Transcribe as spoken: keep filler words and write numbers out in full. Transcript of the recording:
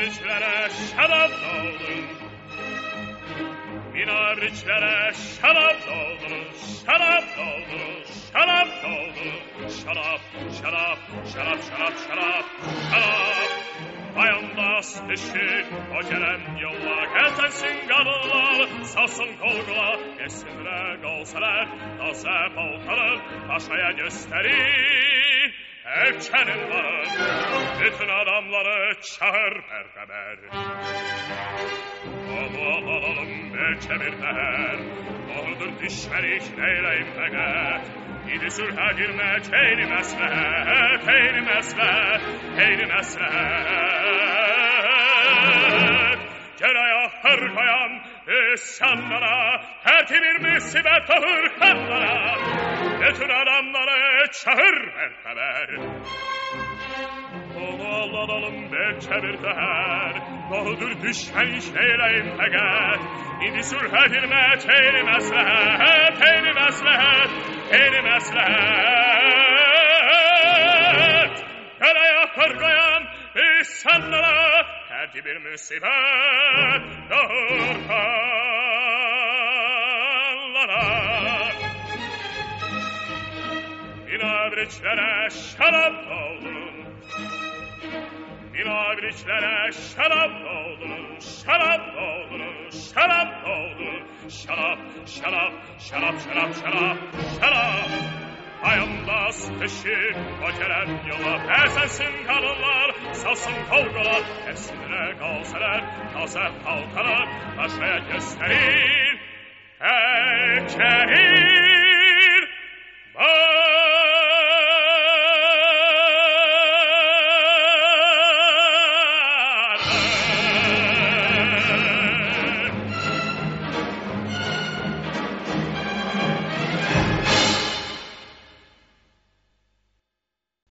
Minabriçlere şarap doldurun. Minabriçlere şarap doldurun. Şarap doldurun. Şarap doldurun. Şarap, şarap, şarap, şarap, şarap, şarap. Ayağımdas dışı o gelen yolla gelsensin kadınlar, salsın kolgula, yesinler kalsalar, taze paltarı paşaya gösterir. Erkenin varın, bütün adamları çağır berhaber. Onu alalım belki bir değer, doğrudur düşmelik neyleyim fakat. İdi sürhe girmek eyni meslehet, eyni meslehet, eyni meslehet. Ceraya hırkayan isyanlara, tertibir musibet ahır kanlara. Bütün adamları çağır berhaber. Onu alalım belki bir değer, doğrudur düşmen iş neyleyim fakat. İdi sürhe girmek eyni meslehet, eyni meslehet, eyni meslehet. Karaya hırkayan insanlara, tertibir musibet doğur kanlara. Minabriçlere şarap doldurun. Minabriçlere şarap doldurun. Şarap doldurun. Şarap doldurun. Şarap, şarap, şarap, şarap, şarap, şarap. Ayağımda sıkışı o gelen yola bezensin kadınlar, salsın kavgalar, hepsine kalsalar, taze halkalar, taşaya gösterir. Erkeğin